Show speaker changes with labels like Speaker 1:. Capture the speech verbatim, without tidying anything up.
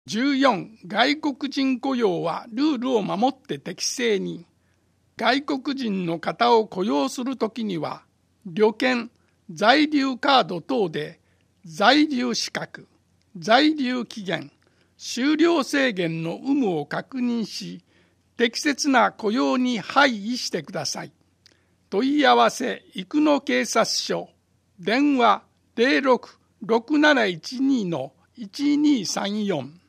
Speaker 1: じゅうよん、外国人雇用はルールを守って適正に。外国人の方を雇用するときには、旅券、在留カード等で在留資格、在留期限、就労制限の有無を確認し、適切な雇用に配依してください。問い合わせ、生野警察署、電話 ゼロろく ろくなないちに いちにさんよん